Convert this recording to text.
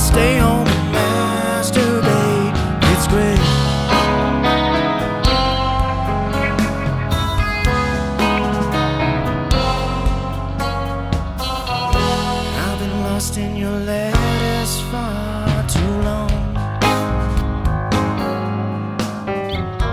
stay home and masturbate. It's great. I've been lost in your letters far.